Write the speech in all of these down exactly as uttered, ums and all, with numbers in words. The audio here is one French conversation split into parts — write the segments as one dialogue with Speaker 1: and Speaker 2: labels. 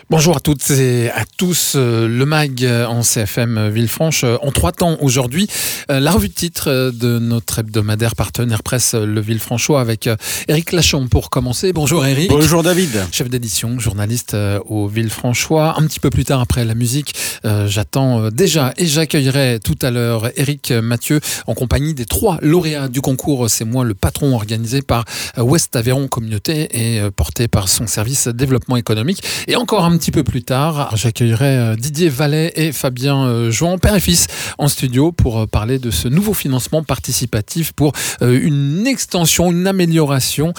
Speaker 1: Bonjour à toutes et à tous, le MAG en C F M Villefranche en trois temps aujourd'hui. La revue de titre de notre hebdomadaire partenaire presse le Villefranchois avec Éric Lachon pour commencer. Bonjour Éric.
Speaker 2: Bonjour David.
Speaker 1: Chef d'édition, journaliste au Villefranchois. Un petit peu plus tard après la musique, euh, j'attends déjà et j'accueillerai tout à l'heure Éric Mathieu en compagnie des trois lauréats du concours C'est moi le patron, organisé par Ouest Aveyron Communauté et porté par son service développement économique. Et encore un Un petit peu plus tard, j'accueillerai Didier Vallet et Fabien Jouan, père et fils, en studio pour parler de ce nouveau financement participatif pour une extension, une amélioration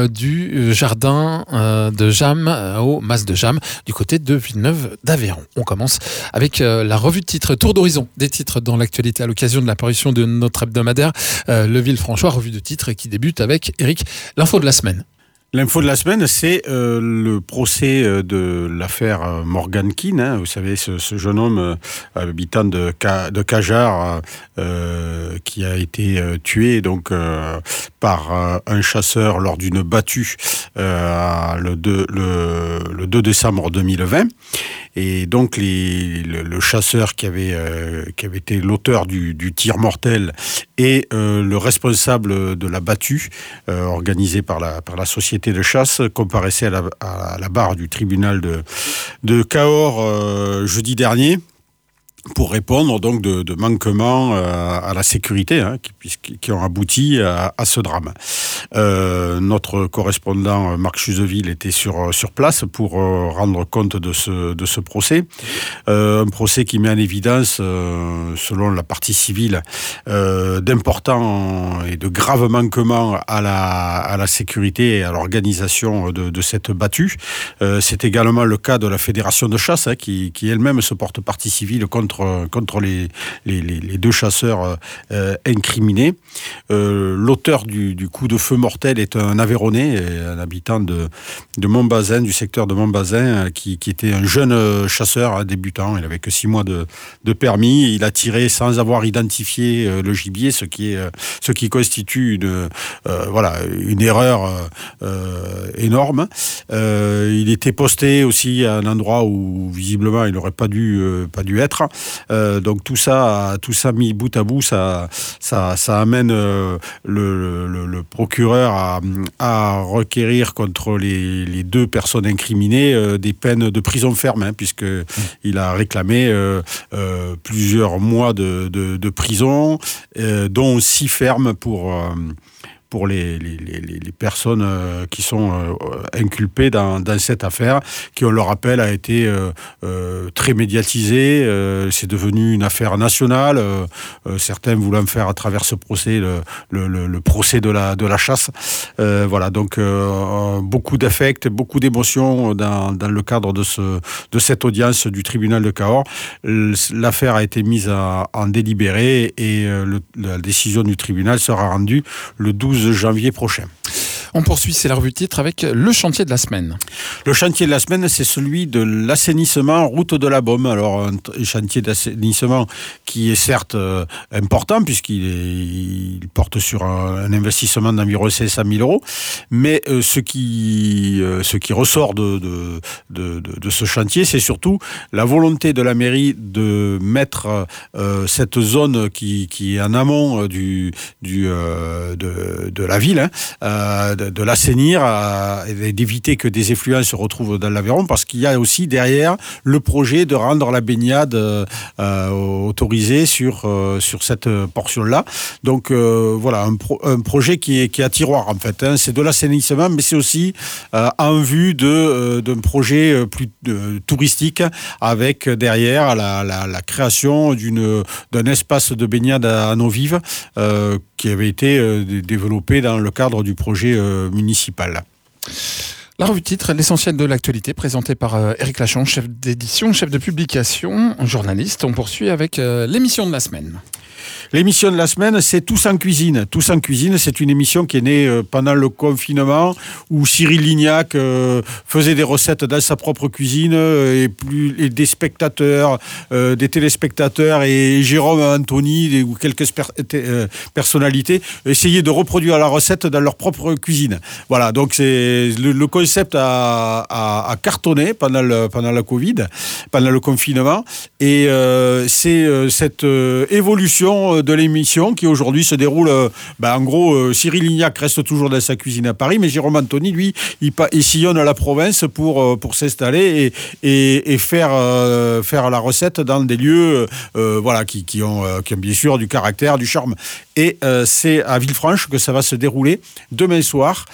Speaker 1: du jardin de Jammes au Mas de Jammes du côté de Villeneuve d'Aveyron. On commence avec la revue de titres, tour d'horizon des titres dans l'actualité à l'occasion de la parution de notre hebdomadaire Le Villefranchois, revue de titres qui débute avec Éric, l'info de la semaine.
Speaker 2: L'info de la semaine, c'est euh, le procès de l'affaire Morgan Keane. Hein, vous savez, ce, ce jeune homme euh, habitant de, de Cajar euh, qui a été euh, tué donc euh, par euh, un chasseur lors d'une battue euh, le, deux, le, le deux décembre deux mille vingt. Et donc les, le, le chasseur qui avait, euh, qui avait été l'auteur du, du tir mortel et euh, le responsable de la battue euh, organisée par la, par la société de chasse comparaissaient à la, à la barre du tribunal de, de Cahors euh, jeudi dernier pour répondre donc de, de manquements euh, à la sécurité hein, qui, qui ont abouti à, à ce drame. Euh, notre correspondant Marc Chuseville était sur, sur place pour euh, rendre compte de ce, de ce procès. Euh, un procès qui met en évidence, euh, selon la partie civile, euh, d'importants et de graves manquements à la, à la sécurité et à l'organisation de, de cette battue. Euh, c'est également le cas de la Fédération de chasse hein, qui, qui elle-même se porte partie civile contre contre les, les, les deux chasseurs euh, incriminés. Euh, l'auteur du, du coup de feu mortel est un Aveyronnais, un habitant de, de Montbazin, du secteur de Montbazin, qui, qui était un jeune chasseur hein, débutant. Il n'avait que six mois de, de permis. Il a tiré sans avoir identifié euh, le gibier, ce qui, est, ce qui constitue une, euh, voilà, une erreur euh, énorme. Euh, il était posté aussi à un endroit où visiblement il n'aurait pas dû, euh, pas dû être. Euh, donc tout ça, tout ça mis bout à bout, ça, ça, ça amène euh, le, le, le procureur à, à requérir contre les, les deux personnes incriminées euh, des peines de prison ferme, hein, puisque mmh. il a réclamé euh, euh, plusieurs mois de, de, de prison, euh, dont six fermes pour euh, pour les, les, les, les personnes euh, qui sont euh, inculpées dans, dans cette affaire, qui, on le rappelle, a été euh, euh, très médiatisée. Euh, c'est devenu une affaire nationale. Euh, euh, certains voulant faire à travers ce procès le, le, le, le procès de la, de la chasse. Euh, voilà, donc euh, beaucoup d'affect, beaucoup d'émotions dans, dans le cadre de, ce, de cette audience du tribunal de Cahors. L'affaire a été mise à, en délibéré et euh, le, la décision du tribunal sera rendue le douze janvier prochain.
Speaker 1: On poursuit, c'est la revue de titre avec le chantier de la semaine.
Speaker 2: Le chantier de la semaine, c'est celui de l'assainissement route de la Beaume. Alors, un chantier d'assainissement qui est certes euh, important, puisqu'il est, il porte sur un, un investissement d'environ cinq cent mille euros, mais euh, ce, qui, euh, ce qui ressort de, de, de, de, de ce chantier, c'est surtout la volonté de la mairie de mettre euh, cette zone qui, qui est en amont du, du, euh, de, de la ville, hein, euh, de, de l'assainir euh, et d'éviter que des effluents se retrouvent dans l'Aveyron, parce qu'il y a aussi derrière le projet de rendre la baignade euh, autorisée sur, euh, sur cette portion-là. Donc euh, voilà, un, pro, un projet qui est, qui est à tiroir en fait. Hein. C'est de l'assainissement, mais c'est aussi euh, en vue de, euh, d'un projet plus euh, touristique, avec derrière la, la, la création d'une, d'un espace de baignade à eau vive euh, qui avait été euh, développé dans le cadre du projet euh, municipal.
Speaker 1: La revue de titre, l'essentiel de l'actualité, présentée par euh, Éric Lachon, chef d'édition, chef de publication, journaliste. On poursuit avec euh, l'émission de la semaine.
Speaker 2: L'émission de la semaine, c'est Tous en cuisine. Tous en cuisine, c'est une émission qui est née euh, pendant le confinement où Cyril Lignac euh, faisait des recettes dans sa propre cuisine euh, et, plus, et des spectateurs, euh, des téléspectateurs et Jérôme Anthony des, ou quelques sper, euh, personnalités essayaient de reproduire la recette dans leur propre cuisine. Voilà, donc c'est le, le concept a, a, a cartonné pendant le, pendant la Covid, pendant le confinement et euh, c'est euh, cette euh, évolution de l'émission qui aujourd'hui se déroule, euh, ben en gros, euh, Cyril Lignac reste toujours dans sa cuisine à Paris, mais Jérôme Anthony, lui, il, il sillonne la province pour, euh, pour s'installer et, et, et faire, euh, faire la recette dans des lieux euh, voilà, qui, qui, ont, euh, qui ont bien sûr du caractère, du charme. Et euh, c'est à Villefranche que ça va se dérouler demain soir.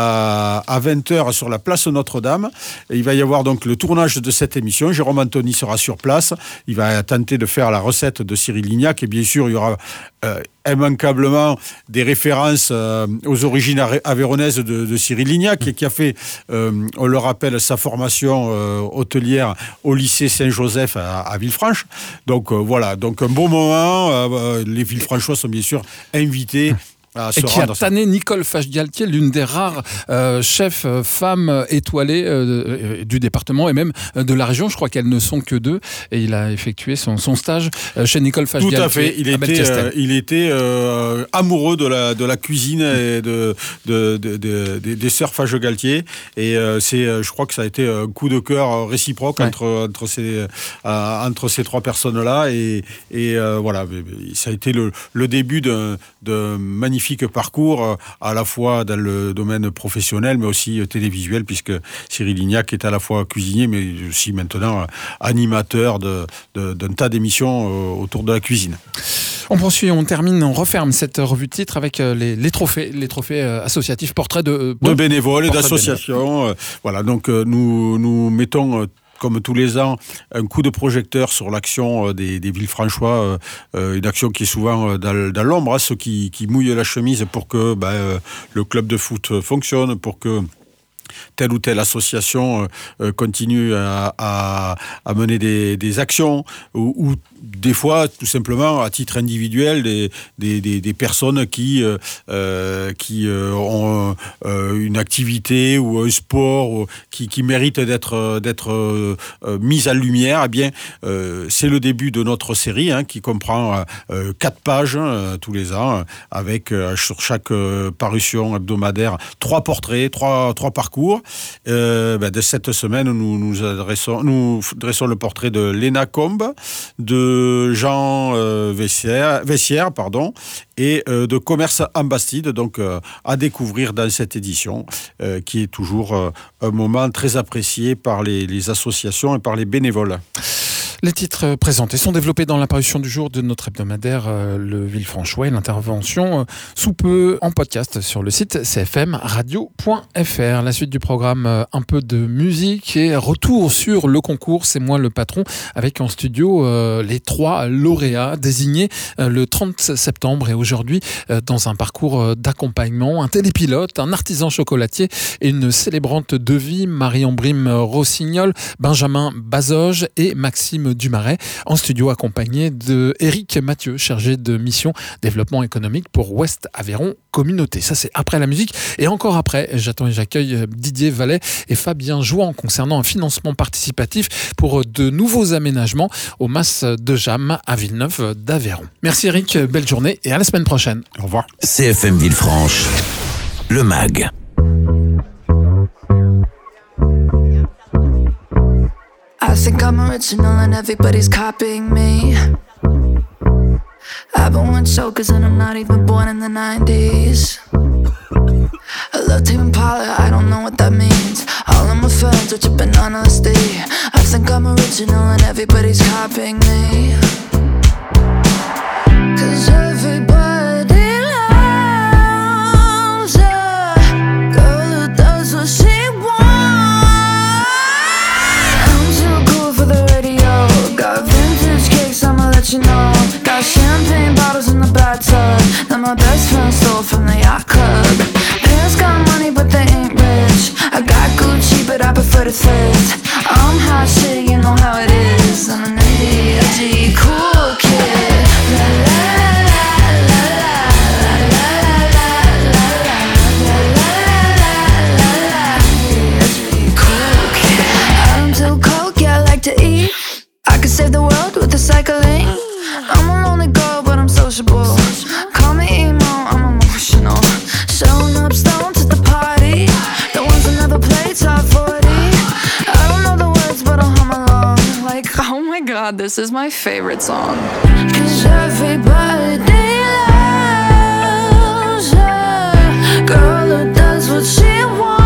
Speaker 2: À vingt heures sur la place Notre-Dame. Il va y avoir donc le tournage de cette émission. Jérôme Anthony sera sur place. Il va tenter de faire la recette de Cyril Lignac et bien sûr, il y aura euh, immanquablement des références euh, aux origines aveyronaises de, de Cyril Lignac qui, qui a fait, euh, on le rappelle, sa formation euh, hôtelière au lycée Saint-Joseph à, à Villefranche. Donc euh, voilà, donc un beau moment. Euh, les Villefranchois sont bien sûr invités.
Speaker 1: Et qui a tanné Nicole Fache-Galtier, l'une des rares euh, chefs euh, femmes étoilées euh, du département et même euh, de la région. Je crois qu'elles ne sont que deux. Et il a effectué son, son stage euh, chez Nicole Fache-Galtier.
Speaker 2: Tout à fait. Il était, euh, il était euh, amoureux de la, de la cuisine et de, de, de, de, de, des sœurs Fache-Galtier. Et euh, c'est, je crois que ça a été un coup de cœur réciproque ouais. entre, entre, ces, euh, entre ces trois personnes-là. Et, et euh, voilà, ça a été le, le début d'un, d'un magnifique parcours à la fois dans le domaine professionnel mais aussi télévisuel puisque Cyril Lignac est à la fois cuisinier mais aussi maintenant animateur de, de, d'un tas d'émissions autour de la cuisine.
Speaker 1: On poursuit, on termine, on referme cette revue de titre avec les, les trophées, les trophées associatifs, portraits de,
Speaker 2: de bénévoles et d'associations. Voilà, donc nous, nous mettons comme tous les ans, un coup de projecteur sur l'action des, des Villefranchois, euh, une action qui est souvent dans, dans l'ombre, hein, ceux qui, qui mouillent la chemise pour que ben, euh, le club de foot fonctionne, pour que telle ou telle association euh, continue à, à, à mener des, des actions ou, ou des fois, tout simplement, à titre individuel, des, des, des, des personnes qui, euh, qui euh, ont euh, une activité ou un sport ou, qui, qui méritent d'être, d'être euh, mises en lumière. Eh bien, euh, c'est le début de notre série hein, qui comprend euh, quatre pages hein, tous les ans, avec euh, sur chaque euh, parution hebdomadaire trois portraits, trois, trois parcours. Euh, ben, de cette semaine, nous, nous, adressons, nous dressons le portrait de Léna Combe, de Jean euh, Vessière, Vessière pardon, et euh, de Commerce en Bastide, donc euh, à découvrir dans cette édition, euh, qui est toujours euh, un moment très apprécié par les, les associations et par les bénévoles.
Speaker 1: Les titres présentés sont développés dans l'apparition du jour de notre hebdomadaire euh, Le Villefranchois et l'intervention euh, sous peu en podcast sur le site c f m radio point f r. La suite du programme, euh, un peu de musique et retour sur le concours C'est moi le patron avec en studio euh, les trois lauréats désignés euh, le trente septembre et aujourd'hui euh, dans un parcours euh, d'accompagnement, un télépilote, un artisan chocolatier et une célébrante de vie, Marion Brime Rossignol, Benjamin Bazoge et Maxime Dumaret, en studio accompagné de Éric Mathieu, chargé de mission développement économique pour Ouest Aveyron Communauté. Ça, c'est après la musique. Et encore après, j'attends et j'accueille Didier Vallet et Fabien Jouan concernant un financement participatif pour de nouveaux aménagements au Mas de Jam à Villeneuve d'Aveyron. Merci Éric, belle journée et à la semaine prochaine.
Speaker 2: Au revoir.
Speaker 3: C F M Villefranche, le M A G.
Speaker 4: I think I'm original and everybody's copying me. I've been one chokers and I'm not even born in the nineties. I love Tame Impala, I don't know what that means. All of my friends are tripping on L S D. I think I'm original and everybody's copying me. Cause everybody loves a girl who does what she wants. I'm too cool for the radio. Got vintage cakes, I'ma let you know. Got champagne bottles in the bathtub that my best friend stole from the yacht club. Parents got money but they ain't rich. I got Gucci but I prefer to thrift. I'm hot shit, you know how it is. I'm an edgy, edgy, cool kid. La, la, la. to cycling. I'm a lonely girl, but I'm sociable. Call me emo, I'm emotional. Showing up stoned to the party. The ones that never play top forty. I don't know the words, but I'll hum along. Like, oh my god, this is my favorite song. Cause everybody loves a girl who does what she wants.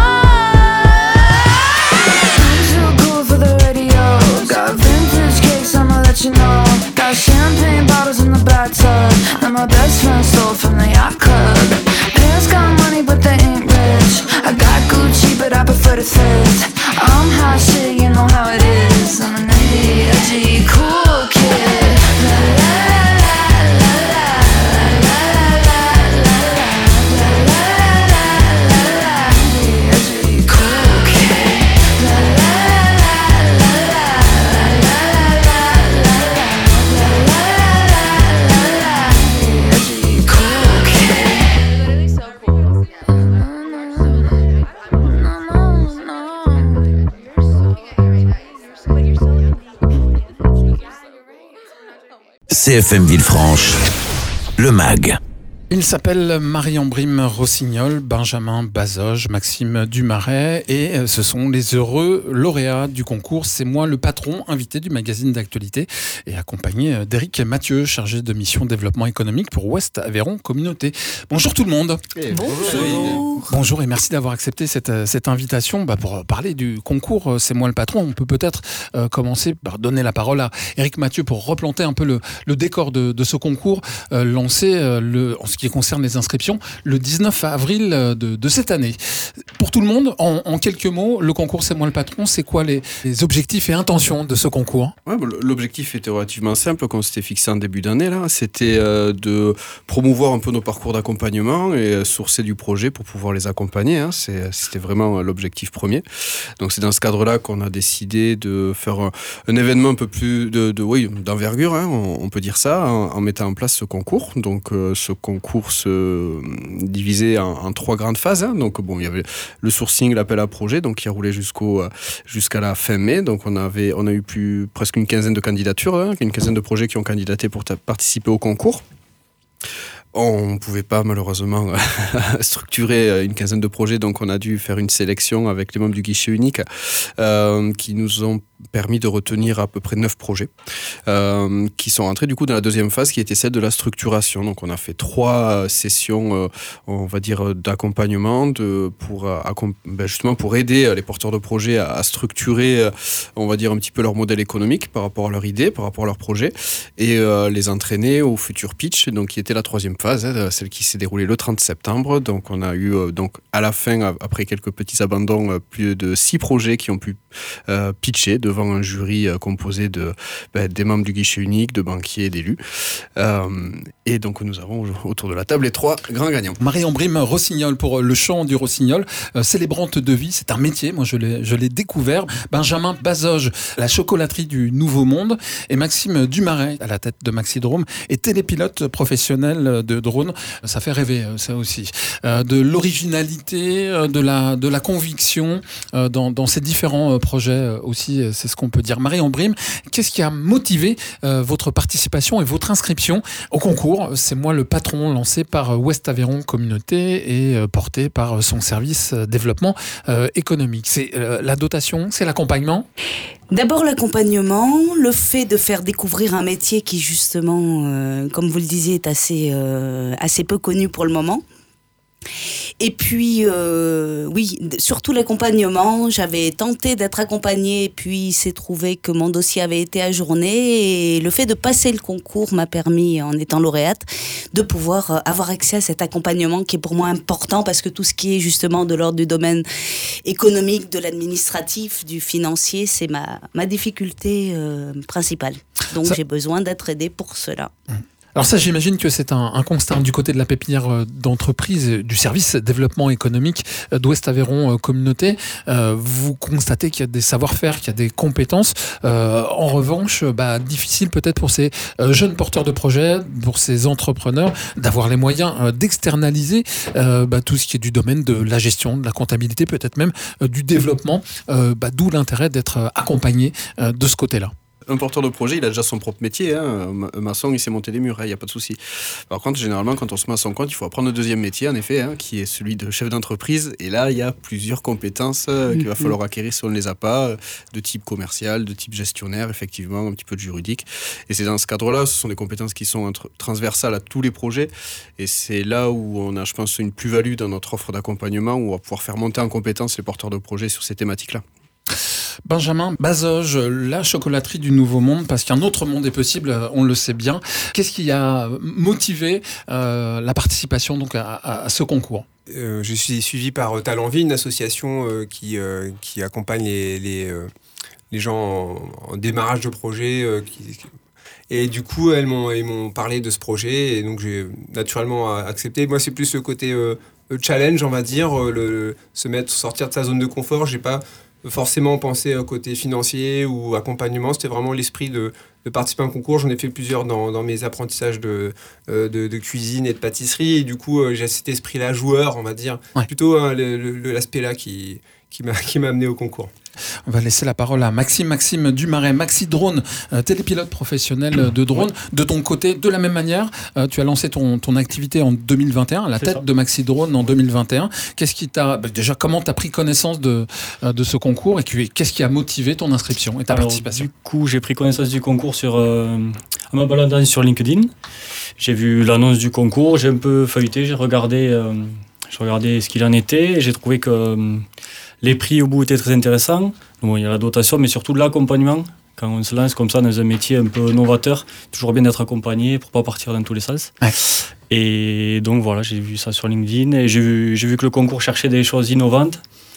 Speaker 4: I'm too cool for the radio. Got vintage cakes, I'ma let you know. Got champagne bottles in the bathtub that my best friend stole from the yacht club. Parents got money, but they ain't rich. I got Gucci, but I prefer to thrift. I'm hot shit, you know how it is. I'm an edgy, edgy, cool kid. La la la la la la la la la la la la. Edgy, cool kid. La la la la la la la la la. Edgy, cool kid. Literally so cool.
Speaker 3: C F M Villefranche, le mag.
Speaker 1: Il s'appelle Marion Brime Rossignol, Benjamin Bazoge, Maxime Dumaret et ce sont les heureux lauréats du concours C'est moi le patron, invité du magazine d'actualité et accompagné d'Éric Mathieu, chargé de mission développement économique pour Ouest Aveyron Communauté. Bonjour tout le monde.
Speaker 2: Et
Speaker 1: bonjour. Bonjour et merci d'avoir accepté cette, cette invitation bah, pour parler du concours C'est moi le patron. On peut peut-être euh, commencer par donner la parole à Éric Mathieu pour replanter un peu le, le décor de, de ce concours euh, lancé euh, le, en ce qui concerne les inscriptions le dix-neuf avril de, de cette année. Pour tout le monde, en, en quelques mots, le concours C'est moi le patron, c'est quoi les, les objectifs et intentions de ce concours ?
Speaker 5: Ouais, l'objectif était relativement simple, qu'on s'était fixé en début d'année, là. C'était euh, de promouvoir un peu nos parcours d'accompagnement et euh, sourcer du projet pour pouvoir les accompagner. Hein. C'est, c'était vraiment euh, l'objectif premier. Donc c'est dans ce cadre-là qu'on a décidé de faire un, un événement un peu plus de, de, oui, d'envergure, hein, on, on peut dire ça, en, en mettant en place ce concours. Donc euh, ce concours se divisé en, en trois grandes phases. Hein. Donc bon, il y avait le sourcing, l'appel à projet, donc qui a roulé jusqu'au jusqu'à la fin mai. Donc on avait on a eu plus presque une quinzaine de candidatures, hein, une quinzaine de projets qui ont candidaté pour ta- participer au concours. On ne pouvait pas malheureusement structurer une quinzaine de projets, donc on a dû faire une sélection avec les membres du guichet unique euh, qui nous ont permis de retenir à peu près neuf projets euh, qui sont rentrés du coup dans la deuxième phase qui était celle de la structuration. Donc on a fait trois sessions, euh, on va dire, d'accompagnement de, pour, euh, accom- ben justement pour aider les porteurs de projets à, à structurer, euh, on va dire, un petit peu leur modèle économique par rapport à leur idée, par rapport à leur projet et euh, les entraîner au futur pitch, donc qui était la troisième phase, hein, celle qui s'est déroulée le trente septembre. Donc on a eu euh, donc à la fin, après quelques petits abandons, euh, plus de six projets qui ont pu euh, pitcher devant un jury euh, composé de ben, des membres du guichet unique, de banquiers et d'élus. Euh, et donc nous avons autour de la table les trois grands gagnants.
Speaker 1: Marion Brime Rossignol pour le chant du Rossignol, euh, célébrante de vie, c'est un métier, moi je l'ai, je l'ai découvert. Benjamin Bazoge, la chocolaterie du Nouveau Monde, et Maxime Dumaret, à la tête de Maxidrome, et télépilote professionnel de drone. Ça fait rêver, ça aussi. Euh, de l'originalité, de la, de la conviction euh, dans, dans ces différents projets aussi, c'est ce qu'on peut dire. Marion Brime, qu'est-ce qui a motivé euh, votre participation et votre inscription au concours C'est moi le patron, lancé par Ouest Aveyron Communauté et euh, porté par son service euh, développement euh, économique. C'est euh, la dotation, c'est l'accompagnement ?
Speaker 6: D'abord l'accompagnement, le fait de faire découvrir un métier qui justement, euh, comme vous le disiez, est assez, euh, assez peu connu pour le moment. Et puis, euh, oui, surtout l'accompagnement. J'avais tenté d'être accompagnée, et puis il s'est trouvé que mon dossier avait été ajourné. Et le fait de passer le concours m'a permis, en étant lauréate, de pouvoir avoir accès à cet accompagnement qui est pour moi important, parce que tout ce qui est justement de l'ordre du domaine économique, de l'administratif, du financier, c'est ma, ma difficulté euh, principale. Donc Ça... j'ai besoin d'être aidée pour cela.
Speaker 1: Mmh. Alors ça, j'imagine que c'est un, un constat du côté de la pépinière d'entreprise, du service développement économique d'Ouest Aveyron Communauté. Euh, vous constatez qu'il y a des savoir-faire, qu'il y a des compétences. Euh, en revanche, bah, difficile peut-être pour ces euh, jeunes porteurs de projets, pour ces entrepreneurs, d'avoir les moyens euh, d'externaliser euh, bah, tout ce qui est du domaine de la gestion, de la comptabilité, peut-être même euh, du développement. Euh, bah, d'où l'intérêt d'être accompagné euh, de ce côté-là.
Speaker 5: Un porteur de projet, il a déjà son propre métier. Hein. Un maçon, il sait monter des murs, il hein, n'y a pas de souci. Par contre, généralement, quand on se met à son compte, il faut apprendre un deuxième métier, en effet, hein, qui est celui de chef d'entreprise. Et là, il y a plusieurs compétences euh, qu'il va falloir acquérir si on ne les a pas, euh, de type commercial, de type gestionnaire, effectivement, un petit peu de juridique. Et c'est dans ce cadre-là, ce sont des compétences qui sont entre, transversales à tous les projets. Et c'est là où on a, je pense, une plus-value dans notre offre d'accompagnement, où on va pouvoir faire monter en compétence les porteurs de projets sur ces thématiques-là.
Speaker 1: Benjamin Bazoge, la chocolaterie du Nouveau Monde, parce qu'un autre monde est possible, on le sait bien. Qu'est-ce qui a motivé euh, la participation donc, à, à, à ce concours ?
Speaker 7: euh, Je suis suivi par euh, Talent Vie, une association euh, qui, euh, qui accompagne les, les, euh, les gens en, en démarrage de projet. Euh, qui, et du coup, elles m'ont, elles m'ont parlé de ce projet, et donc j'ai naturellement accepté. Moi, c'est plus le côté euh, challenge, on va dire, le, se mettre, sortir de sa zone de confort. J'ai pas forcément penser au côté financier ou accompagnement, c'était vraiment l'esprit de, de participer à un concours. J'en ai fait plusieurs dans, dans mes apprentissages de, de, de cuisine et de pâtisserie, et du coup j'ai cet esprit-là joueur, on va dire, ouais. plutôt hein, le, le, l'aspect-là qui, qui, m'a, qui m'a amené au concours.
Speaker 1: On va laisser la parole à Maxime, Maxime Dumaret, Maxi Drone, euh, télépilote professionnel de drone. Ouais. De ton côté, de la même manière, euh, tu as lancé ton, ton activité en deux mille vingt et un, à la C'est tête ça. de Maxi Drone en deux mille vingt et un. Qu'est-ce qui t'a, bah, déjà, comment tu as pris connaissance de, euh, de ce concours et qu'est-ce qui a motivé ton inscription et ta Alors, participation ?
Speaker 8: Du coup, j'ai pris connaissance du concours sur, euh, en me baladant sur LinkedIn. J'ai vu l'annonce du concours, j'ai un peu feuilleté, j'ai regardé, euh, j'ai regardé ce qu'il en était et j'ai trouvé que euh, les prix au bout étaient très intéressants. Bon, il y a la dotation, mais surtout de l'accompagnement. Quand on se lance comme ça dans un métier un peu novateur, toujours bien d'être accompagné pour ne pas partir dans tous les sens. Ouais. Et donc voilà, j'ai vu ça sur LinkedIn et j'ai vu, j'ai vu que le concours cherchait des choses innovantes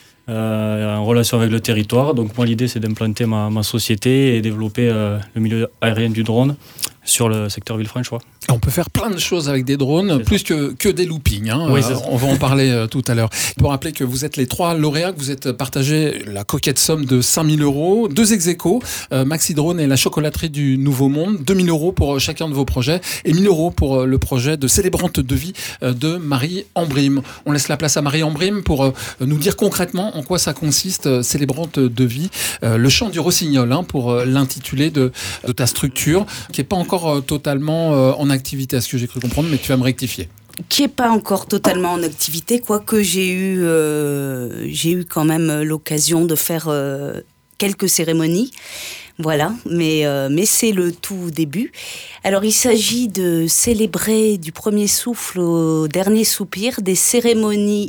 Speaker 8: euh, en relation avec le territoire. Donc moi, l'idée, c'est d'implanter ma, ma société et développer euh, le milieu aérien du drone sur le secteur Villefranchois.
Speaker 1: On peut faire plein de choses avec des drones, c'est plus que, que des loopings. Hein.
Speaker 8: Oui,
Speaker 1: euh, on va en parler euh, tout à l'heure. Pour rappeler que vous êtes les trois lauréats, que vous êtes partagés la coquette somme de cinq mille euros, deux ex-aequo, euh, Maxi Drone et la chocolaterie du Nouveau Monde, deux mille euros pour chacun de vos projets et mille euros pour euh, le projet de Célébrante de vie euh, de Marie Ambrime. On laisse la place à Marie Ambrime pour euh, nous dire concrètement en quoi ça consiste, euh, Célébrante de vie, euh, le chant du rossignol, hein, pour euh, l'intitulé de, de ta structure, qui n'est pas encore euh, totalement euh, en activité, à ce que j'ai cru comprendre, mais tu vas me rectifier.
Speaker 6: Qui n'est pas encore totalement en activité, quoique j'ai eu, euh, j'ai eu quand même l'occasion de faire euh, quelques cérémonies. Voilà, mais, euh, mais c'est le tout début. Alors, il s'agit de célébrer du premier souffle au dernier soupir des cérémonies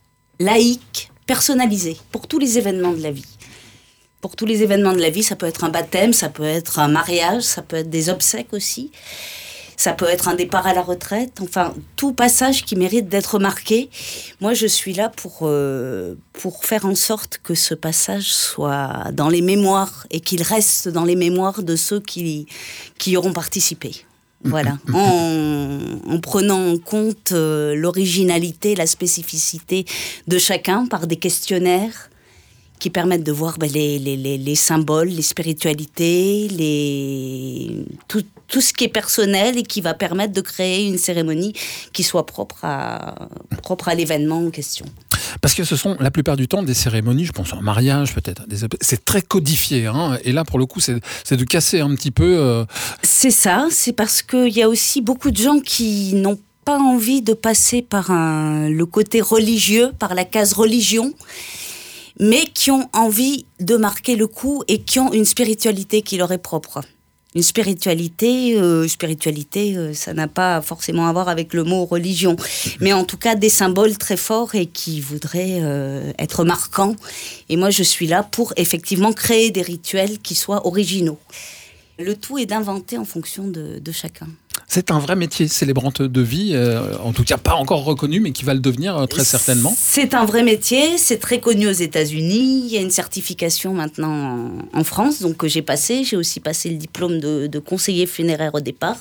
Speaker 6: laïques personnalisées pour tous les événements de la vie. Pour tous les événements de la vie, ça peut être un baptême, ça peut être un mariage, ça peut être des obsèques aussi. Ça peut être un départ à la retraite, enfin, tout passage qui mérite d'être marqué. Moi, je suis là pour, euh, pour faire en sorte que ce passage soit dans les mémoires et qu'il reste dans les mémoires de ceux qui, qui y auront participé. Voilà, en, en prenant en compte euh, l'originalité, la spécificité de chacun par des questionnaires qui permettent de voir ben, les, les, les, les symboles, les spiritualités, les... tout, tout ce qui est personnel et qui va permettre de créer une cérémonie qui soit propre à, propre à l'événement en question.
Speaker 1: Parce que ce sont la plupart du temps des cérémonies, je pense à un mariage peut-être, des... c'est très codifié, hein, et là pour le coup c'est, c'est de casser un petit peu... Euh...
Speaker 6: C'est ça, c'est parce qu'il y a aussi beaucoup de gens qui n'ont pas envie de passer par un, le côté religieux, par la case religion, mais qui ont envie de marquer le coup et qui ont une spiritualité qui leur est propre. Une spiritualité, euh, spiritualité, euh, ça n'a pas forcément à voir avec le mot religion, mais en tout cas des symboles très forts et qui voudraient euh, être marquants. Et moi, je suis là pour effectivement créer des rituels qui soient originaux. Le tout est d'inventer en fonction de, de chacun.
Speaker 1: C'est un vrai métier, célébrante de vie, euh, en tout cas pas encore reconnu, mais qui va le devenir euh, très certainement.
Speaker 6: C'est un vrai métier, c'est très connu aux États-Unis. Il y a une certification maintenant en, en France, donc que j'ai passé. J'ai aussi passé le diplôme de, de conseiller funéraire au départ.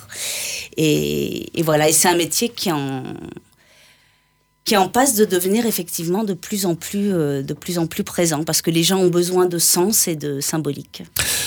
Speaker 6: Et, et voilà, et c'est un métier qui est en, qui est en passe de devenir effectivement de plus en plus, euh, de plus en plus présent, parce que les gens ont besoin de sens et de symbolique.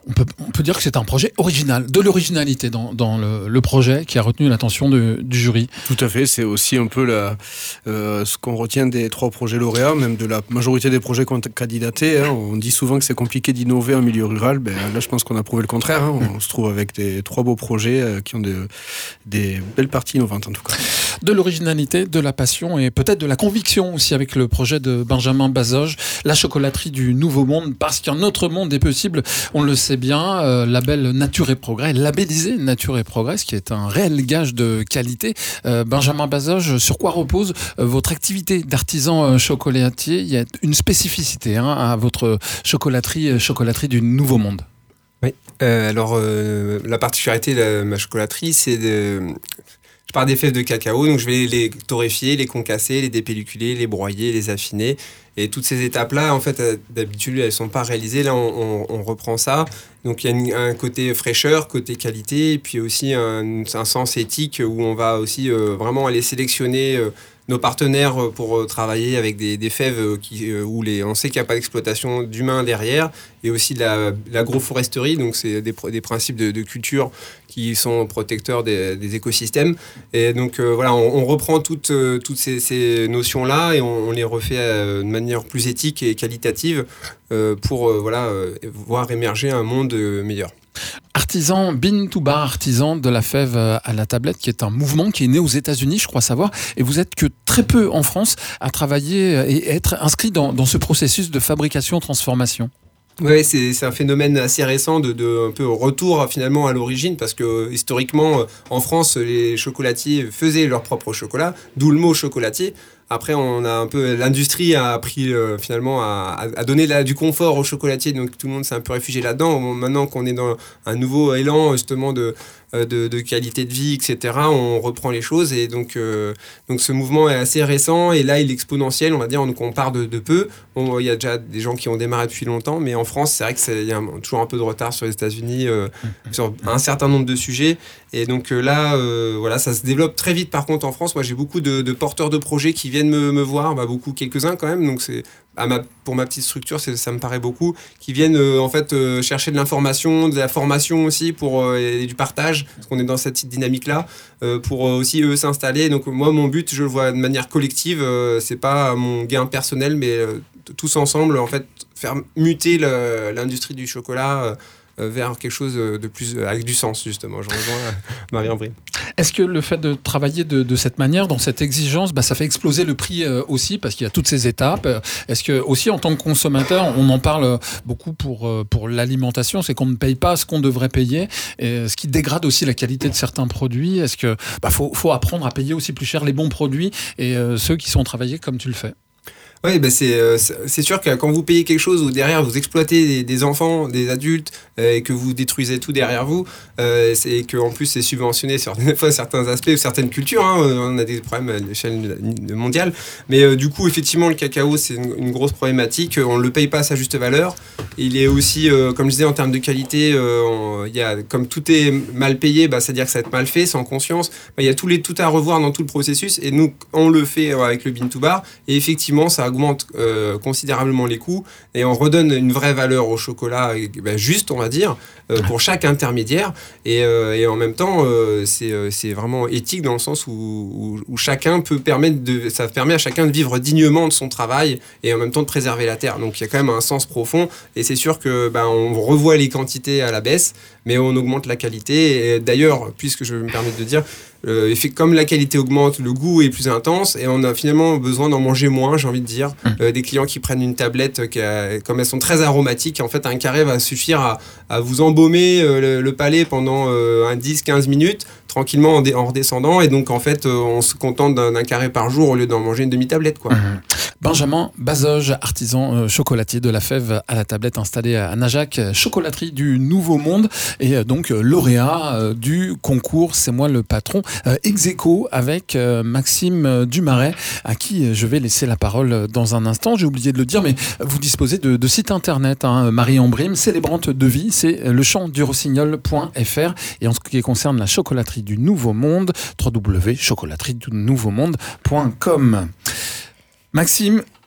Speaker 1: on peut, on peut dire que c'est un projet original, de l'originalité dans, dans le, le projet qui a retenu l'attention de, du jury.
Speaker 5: Tout à fait, c'est aussi un peu la, euh, ce qu'on retient des trois projets lauréats, même de la majorité des projets candidatés. Hein. On dit souvent que c'est compliqué d'innover en milieu rural. Ben, là, je pense qu'on a prouvé le contraire. Hein. On se trouve avec des trois beaux projets euh, qui ont des, des belles parties innovantes en tout cas.
Speaker 1: De l'originalité, de la passion et peut-être de la conviction aussi avec le projet de Benjamin Bazoges, la chocolaterie du Nouveau Monde, parce qu'un autre monde est possible, on le sait bien, euh, label Nature et Progrès, labellisé Nature et Progrès, ce qui est un réel gage de qualité. Euh, Benjamin Bazoges, sur quoi repose euh, votre activité d'artisan euh, chocolatier? Il y a une spécificité hein, à votre chocolaterie, euh, chocolaterie du Nouveau Monde.
Speaker 7: Oui, euh, alors euh, la particularité de ma chocolaterie, c'est de... Je pars des fèves de cacao, donc je vais les torréfier, les concasser, les dépelliculer, les broyer, les affiner. Et toutes ces étapes-là, en fait, d'habitude, elles ne sont pas réalisées. Là, on, on, on reprend ça. Donc, il y a une, un côté fraîcheur, côté qualité, et puis aussi un, un sens éthique où on va aussi euh, vraiment aller sélectionner euh, nos partenaires pour euh, travailler avec des, des fèves qui, euh, où les, on sait qu'il n'y a pas d'exploitation d'humains derrière, et aussi de la, l'agroforesterie, donc c'est des, des principes de, de culture qui sont protecteurs des, des écosystèmes. Et donc euh, voilà, on, on reprend toutes, euh, toutes ces, ces notions-là et on, on les refait euh, de manière plus éthique et qualitative euh, pour euh, voilà, euh, voir émerger un monde euh, meilleur.
Speaker 1: Artisan Bean to Bar, artisan de la fève à la tablette, qui est un mouvement qui est né aux États-Unis, je crois savoir, et vous êtes que très peu en France à travailler et être inscrit dans, dans ce processus de fabrication-transformation.
Speaker 7: Oui, c'est, c'est un phénomène assez récent de, de un peu retour finalement à l'origine, parce que historiquement en France les chocolatiers faisaient leur propre chocolat, d'où le mot chocolatier. Après, on a un peu l'industrie a appris euh, finalement à, à donner la, du confort aux chocolatiers, donc tout le monde s'est un peu réfugié là-dedans. Maintenant qu'on est dans un nouveau élan justement de de, de qualité de vie, et cetera, on reprend les choses et donc euh, donc ce mouvement est assez récent et là il est exponentiel, on va dire. Donc on part de, de peu. Bon, il y a déjà des gens qui ont démarré depuis longtemps, mais en France, c'est vrai que c'est, il y a un, toujours un peu de retard sur les États-Unis euh, sur un certain nombre de sujets. Et donc euh, là, euh, voilà, ça se développe très vite. Par contre, en France, moi, j'ai beaucoup de, de porteurs de projets qui viennent me, me voir, bah, beaucoup, quelques-uns quand même. Donc c'est à ma, pour ma petite structure, c'est, ça me paraît beaucoup, qui viennent euh, en fait euh, chercher de l'information, de la formation aussi pour euh, et du partage, parce qu'on est dans cette dynamique-là, euh, pour euh, aussi eux s'installer. Donc moi, mon but, je le vois de manière collective. Euh, c'est pas mon gain personnel, mais euh, tous ensemble, en fait, faire muter le, l'industrie du chocolat. Euh, vers quelque chose de plus avec du sens, justement. Je rejoins Marie-Henri Brime.
Speaker 1: Est-ce que le fait de travailler de, de cette manière, dans cette exigence, bah, ça fait exploser le prix euh, aussi, parce qu'il y a toutes ces étapes? Est-ce que aussi en tant que consommateur, on en parle beaucoup pour, pour l'alimentation, c'est qu'on ne paye pas ce qu'on devrait payer, et ce qui dégrade aussi la qualité de certains produits? Est-ce que bah, faut, faut apprendre à payer aussi plus cher les bons produits et euh, ceux qui sont travaillés comme tu le fais?
Speaker 7: Oui, ben c'est, euh, c'est sûr que quand vous payez quelque chose où derrière vous exploitez des, des enfants, des adultes, euh, et que vous détruisez tout derrière vous, euh, c'est, et qu'en plus c'est subventionné sur des fois certains aspects ou certaines cultures, hein, on a des problèmes à l'échelle mondiale, mais euh, du coup effectivement le cacao c'est une, une grosse problématique, on ne le paye pas à sa juste valeur, il est aussi, euh, comme je disais, en termes de qualité, euh, on, y a, comme tout est mal payé, bah, c'est-à-dire que ça va être mal fait, sans conscience, bah, il y a tout, les, tout à revoir dans tout le processus, et nous on le fait avec le Bean to Bar, et effectivement ça augmente euh, considérablement les coûts et on redonne une vraie valeur au chocolat ben, juste, on va dire, euh, pour chaque intermédiaire et, euh, et en même temps euh, c'est, euh, c'est vraiment éthique dans le sens où, où, où chacun peut permettre de, ça permet à chacun de vivre dignement de son travail et en même temps de préserver la terre. Donc il y a quand même un sens profond et c'est sûr que ben, on revoit les quantités à la baisse mais on augmente la qualité et d'ailleurs, puisque je me permets de dire, Euh, comme la qualité augmente, le goût est plus intense et on a finalement besoin d'en manger moins, j'ai envie de dire. Mmh. Euh, des clients qui prennent une tablette, qui a, comme elles sont très aromatiques, en fait un carré va suffire à, à vous embaumer euh, le, le palais pendant euh, un dix à quinze minutes, tranquillement en, dé, en redescendant et donc en fait euh, on se contente d'un, d'un carré par jour au lieu d'en manger une demi-tablette, quoi.
Speaker 1: Mmh. Benjamin Bazoges, artisan euh, chocolatier de la fève à la tablette installé à Najac, chocolaterie du Nouveau Monde et euh, donc euh, lauréat euh, du concours C'est moi le patron, euh, ex aequo avec euh, Maxime Dumaret à qui je vais laisser la parole dans un instant. J'ai oublié de le dire, mais vous disposez de, de site internet, hein, Marie-Henri Brime, célébrante de vie, c'est le chant du rossignol point f r et en ce qui concerne la chocolaterie du Nouveau Monde, w w w point chocolaterie du nouveau monde point com. Maxime,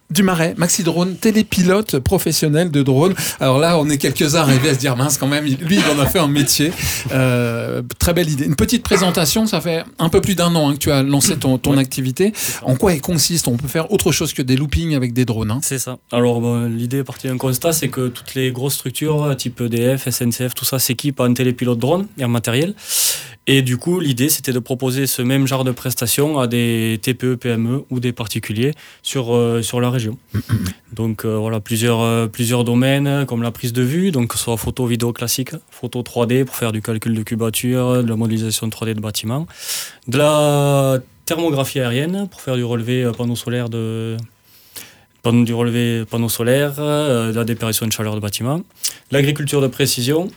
Speaker 1: du Marais, Maxi Drone, télépilote professionnel de drone. Alors là, on est quelques-uns arrivés à se dire, mince quand même, lui, il en a fait un métier. Euh, très belle idée. Une petite présentation, ça fait un peu plus d'un an hein, que tu as lancé ton, ton ouais. activité. En quoi elle consiste? On peut faire autre chose que des loopings avec des drones. Hein.
Speaker 8: C'est ça. Alors bon, l'idée est partie d'un constat, c'est que toutes les grosses structures, type E D F, S N C F, tout ça, s'équipent en télépilote drone et en matériel. Et du coup, l'idée, c'était de proposer ce même genre de prestations à des T P E, P M E ou des particuliers sur, euh, sur la région. Donc euh, voilà, plusieurs, euh, plusieurs domaines comme la prise de vue, donc que ce soit photo, vidéo classique, photo trois D pour faire du calcul de cubature, de la modélisation trois D de bâtiments, de la thermographie aérienne pour faire du relevé panneau solaire de... du relevé panneaux solaires, euh, de la dépération de chaleur de bâtiments, l'agriculture de précision,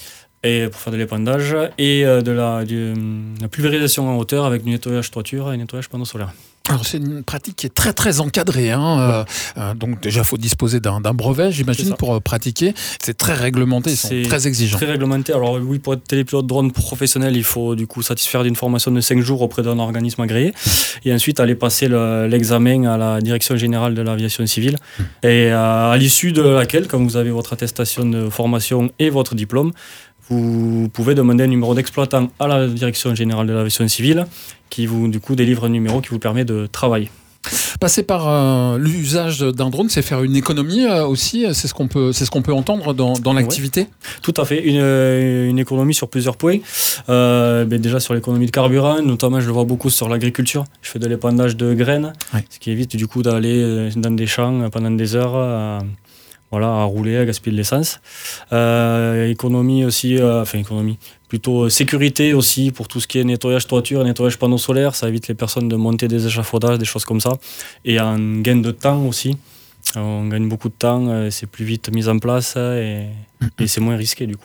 Speaker 8: et pour faire de l'épandage, et euh, de la, du, la pulvérisation en hauteur avec du nettoyage toiture et nettoyage panneaux solaires.
Speaker 1: Alors c'est une pratique qui est très très encadrée. Hein. Euh, euh, donc déjà, il faut disposer d'un, d'un brevet, j'imagine, pour euh, pratiquer. C'est très réglementé, ils sont
Speaker 8: c'est
Speaker 1: très exigeants.
Speaker 8: Très réglementé. Alors oui, pour être télépilote drone professionnel, il faut du coup satisfaire d'une formation de cinq jours auprès d'un organisme agréé. Et ensuite aller passer le, l'examen à la Direction Générale de l'Aviation Civile. Et euh, à l'issue de laquelle, quand vous avez votre attestation de formation et votre diplôme, vous pouvez demander un numéro d'exploitant à la Direction Générale de l'Aviation Civile qui vous, du coup, délivre un numéro qui vous permet de travailler.
Speaker 1: Passer par euh, l'usage d'un drone, c'est faire une économie euh, aussi, c'est ce qu'on peut, c'est ce qu'on peut entendre dans, dans l'activité.
Speaker 8: Ouais, tout à fait, une, une économie sur plusieurs points. Euh, ben déjà sur l'économie de carburant, notamment je le vois beaucoup sur l'agriculture. Je fais de l'épandage de graines, ouais. ce qui évite du coup d'aller dans des champs pendant des heures. À, Voilà, à rouler, à gaspiller de l'essence. Euh, économie aussi, euh, enfin économie, plutôt sécurité aussi pour tout ce qui est nettoyage toiture, nettoyage panneaux solaires. Ça évite les personnes de monter des échafaudages, des choses comme ça. Et un gain de temps aussi. On gagne beaucoup de temps, c'est plus vite mis en place et, et c'est moins risqué du coup.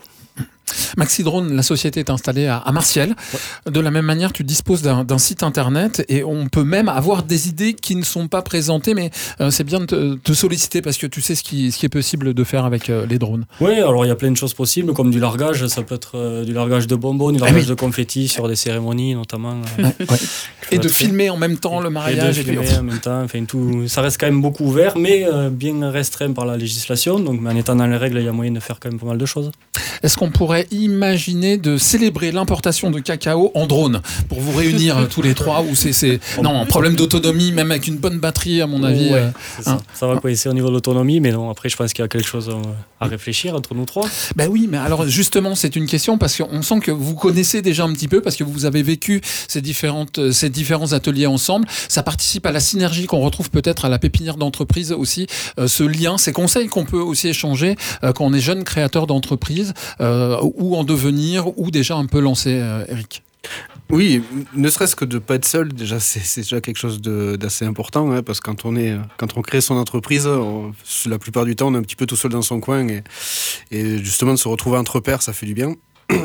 Speaker 1: Maxi Drone, la société est installée à, à Martiel. Ouais. De la même manière, tu disposes d'un, d'un site internet et on peut même avoir des idées qui ne sont pas présentées, mais euh, c'est bien de te, te solliciter parce que tu sais ce qui, ce qui est possible de faire avec euh, les drones.
Speaker 8: Oui, alors il y a plein de choses possibles, comme du largage, ça peut être euh, du largage de bonbons, du largage ah oui. de confettis sur des cérémonies notamment. Euh,
Speaker 1: ouais. Ouais. Et de filmer en même temps le mariage.
Speaker 8: Et de filmer en même temps, enfin, tout, ça reste quand même beaucoup ouvert, mais euh, bien restreint par la législation, donc mais en étant dans les règles, il y a moyen de faire quand même pas mal de choses.
Speaker 1: Est-ce qu'on pourrait imaginer de célébrer l'importation de cacao en drone pour vous réunir tous les trois ou c'est, c'est... Non, un problème d'autonomie, même avec une bonne batterie, à mon avis.
Speaker 8: Ouais,
Speaker 1: euh,
Speaker 8: ça. Hein. Ça va coincer au niveau de l'autonomie, mais non, après, je pense qu'il y a quelque chose à réfléchir entre nous trois.
Speaker 1: Ben oui, mais alors justement, c'est une question parce qu'on sent que vous connaissez déjà un petit peu, parce que vous avez vécu ces, différentes, ces différents ateliers ensemble. Ça participe à la synergie qu'on retrouve peut-être à la pépinière d'entreprise aussi, euh, ce lien, ces conseils qu'on peut aussi échanger euh, quand on est jeune créateur d'entreprise. Euh, ou en devenir, ou déjà un peu lancé, euh, Eric?
Speaker 5: Oui, ne serait-ce que de ne pas être seul, déjà, c'est, c'est déjà quelque chose de, d'assez important, hein, parce que quand on, est, quand on crée son entreprise, on, la plupart du temps, on est un petit peu tout seul dans son coin, et, et justement, de se retrouver entre pairs, ça fait du bien.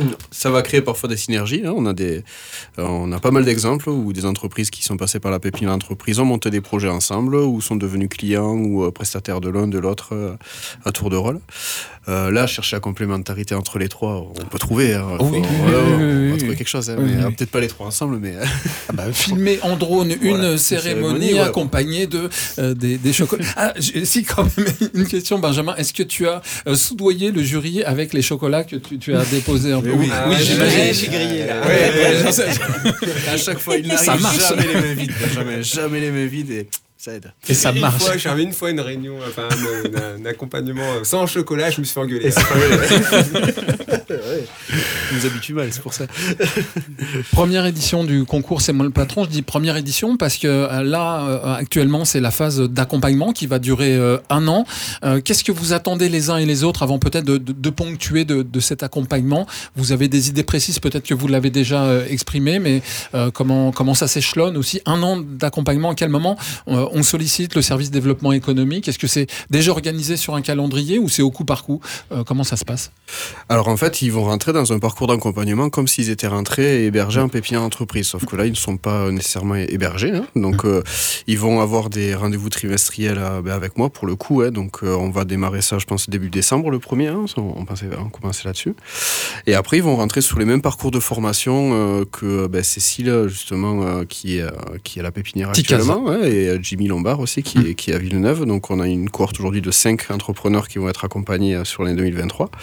Speaker 5: Ça va créer parfois des synergies. Hein. On a des, euh, on a pas mal d'exemples où des entreprises qui sont passées par la pépinière d'entreprise ont monté des projets ensemble, ou sont devenus clients ou euh, prestataires de l'un de l'autre euh, à tour de rôle. Euh, là, chercher la complémentarité entre les trois, on peut trouver. Hein.
Speaker 1: Oh, oui,
Speaker 5: Faut,
Speaker 1: oui,
Speaker 5: voilà,
Speaker 1: oui,
Speaker 5: on
Speaker 1: oui,
Speaker 5: va
Speaker 1: oui,
Speaker 5: trouver
Speaker 1: oui.
Speaker 5: quelque chose. Hein,
Speaker 1: Oui,
Speaker 5: mais,
Speaker 1: oui.
Speaker 5: euh, peut-être pas les trois ensemble, mais
Speaker 1: ah bah, filmer en drone une
Speaker 5: voilà,
Speaker 1: cérémonie,
Speaker 5: cérémonie ouais.
Speaker 1: accompagnée de euh, des, des chocolats. Ah, j'ai, si quand même une question, Benjamin. Est-ce que tu as euh, soudoyé le jury avec les chocolats que tu, tu as déposés un peu?
Speaker 7: Oui,
Speaker 1: ah,
Speaker 7: oui,
Speaker 1: oui
Speaker 7: j'imagine.
Speaker 1: J'ai grillé là.
Speaker 7: Ouais, ouais,
Speaker 1: ouais,
Speaker 5: à chaque fois, il n'arrive
Speaker 1: ça marche.
Speaker 5: jamais les mains vides. Jamais, jamais les mains vides et ça aide.
Speaker 1: Et ça
Speaker 7: une
Speaker 1: marche.
Speaker 7: Fois, j'avais une fois une réunion, enfin un, un, un accompagnement sans chocolat, je me suis fait engueuler.
Speaker 5: Ouais. On nous habitue mal, c'est pour ça.
Speaker 1: Première édition du concours C'est moi le patron. Je dis première édition parce que euh, là, euh, actuellement, c'est la phase d'accompagnement qui va durer euh, un an. Euh, qu'est-ce que vous attendez les uns et les autres avant peut-être de, de, de ponctuer de, de cet accompagnement? Vous avez des idées précises, peut-être que vous l'avez déjà euh, exprimé, mais euh, comment, comment ça s'échelonne aussi? Un an d'accompagnement, à quel moment euh, on sollicite le service développement économique? Est-ce que c'est déjà organisé sur un calendrier ou c'est au coup par coup? euh, Comment ça se passe?
Speaker 5: Alors en fait, ils vont rentrer dans un parcours d'accompagnement comme s'ils étaient rentrés et hébergés en pépinière entreprise. Sauf que là, ils ne sont pas nécessairement hébergés. Hein. Donc, euh, ils vont avoir des rendez-vous trimestriels euh, ben, avec moi pour le coup. Hein. Donc, euh, on va démarrer ça, je pense, début décembre, le premier. Hein. On, pensait, on commençait là-dessus. Et après, ils vont rentrer sur les mêmes parcours de formation euh, que ben, Cécile, justement, euh, qui, est, euh, qui est à la pépinière actuellement, hein, et euh, Jimmy Lombard aussi, qui, mmh. est, qui est à Villeneuve. Donc, on a une cohorte aujourd'hui de cinq entrepreneurs qui vont être accompagnés euh, sur l'année deux mille vingt-trois.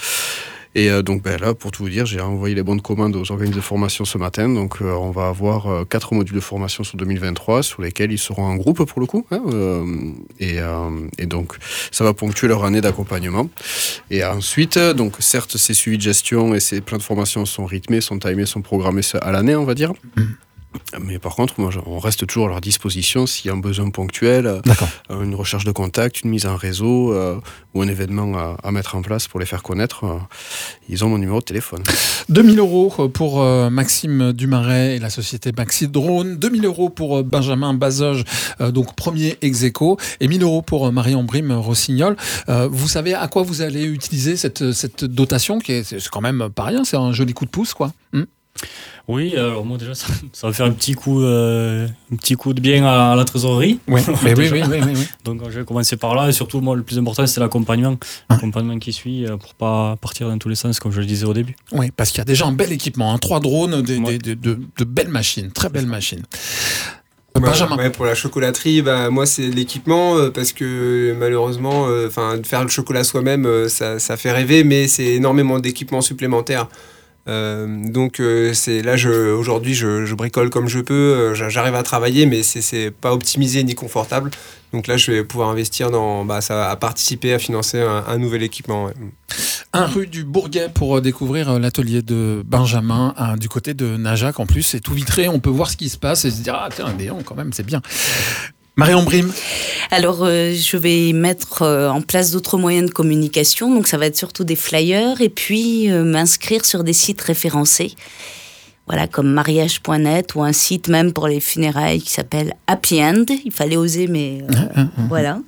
Speaker 5: Et euh, donc ben, là, pour tout vous dire, j'ai envoyé les bonnes commandes aux organismes de formation ce matin. Donc euh, on va avoir euh, quatre modules de formation sur deux mille vingt-trois sur lesquels ils seront en groupe pour le coup. Hein, euh, et, euh, et donc ça va ponctuer leur année d'accompagnement. Et ensuite, donc certes, ces suivis de gestion et ces plans de formation sont rythmés, sont timés, sont programmés à l'année, on va dire. Mmh. Mais par contre, moi, on reste toujours à leur disposition s'il y a un besoin ponctuel, euh, une recherche de contact, une mise en réseau euh, ou un événement à, à mettre en place pour les faire connaître. Euh, ils ont mon numéro de téléphone.
Speaker 1: deux mille euros pour euh, Maxime Dumaret et la société Maxi Drone, deux mille euros pour euh, Benjamin Bazoge, euh, donc premier ex-aequo, et mille euros pour euh, Marion Brime Rossignol. Euh, vous savez à quoi vous allez utiliser cette, cette dotation qui est, c'est quand même pas rien, c'est un joli coup de pouce, quoi. Hum
Speaker 8: Oui, alors moi déjà, ça, ça va faire un petit coup, euh, un petit coup de bien à, à la trésorerie.
Speaker 1: Oui, oui, oui, oui, oui, oui.
Speaker 8: Donc je vais commencer par là, et surtout, moi, le plus important, c'est l'accompagnement. Hein? L'accompagnement qui suit, pour ne pas partir dans tous les sens, comme je le disais au début.
Speaker 1: Oui, parce qu'il y a déjà un bel équipement, hein, trois drones, des, ouais. des, de, de belles machines, très belles machines.
Speaker 7: Benjamin. Ouais, pour la chocolaterie, bah, moi c'est l'équipement euh, parce que malheureusement, euh, faire le chocolat soi-même, euh, ça, ça fait rêver, mais c'est énormément d'équipements supplémentaires. Euh, donc euh, c'est là je, aujourd'hui je, je bricole comme je peux, euh, j'arrive à travailler, mais c'est, c'est pas optimisé ni confortable. Donc là je vais pouvoir investir dans bah, ça, à participer à financer un, un nouvel équipement. Ouais.
Speaker 1: Un rue du Bourguet pour découvrir l'atelier de Benjamin, hein, du côté de Najac. En plus c'est tout vitré, on peut voir ce qui se passe et se dire ah tiens Déon quand même c'est bien. Marion Brime.
Speaker 6: Alors, euh, je vais mettre euh, en place d'autres moyens de communication. Donc, ça va être surtout des flyers et puis euh, m'inscrire sur des sites référencés. Voilà, comme mariage point net ou un site même pour les funérailles qui s'appelle Happy End. Il fallait oser, mais euh, voilà.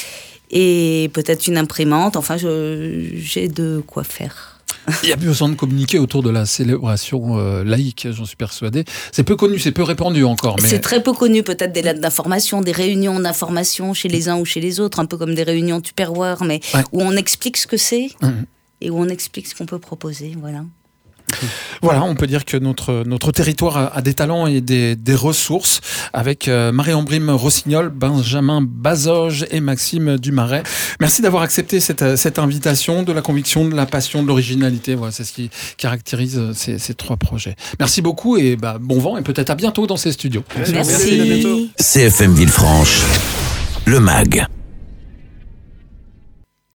Speaker 6: Et peut-être une imprimante. Enfin, je, j'ai de quoi faire.
Speaker 1: Il y a besoin de communiquer autour de la célébration euh, laïque, j'en suis persuadé. C'est peu connu, c'est peu répandu encore. Mais...
Speaker 6: C'est très peu connu, peut-être des lettres d'information, des réunions d'information chez les uns ou chez les autres, un peu comme des réunions Tupperware, mais ouais. où on explique ce que c'est mmh. et où on explique ce qu'on peut proposer, voilà.
Speaker 1: Voilà, on peut dire que notre, notre territoire a, a des talents et des, des ressources avec euh, Marion Brime Rossignol, Benjamin Bazoge et Maxime Dumaret. Merci d'avoir accepté cette, cette invitation, de la conviction, de la passion, de l'originalité. Voilà, c'est ce qui caractérise ces, ces trois projets. Merci beaucoup et bah, bon vent et peut-être à bientôt dans ces studios.
Speaker 6: Merci. Merci.
Speaker 3: C F M Villefranche, le M A G.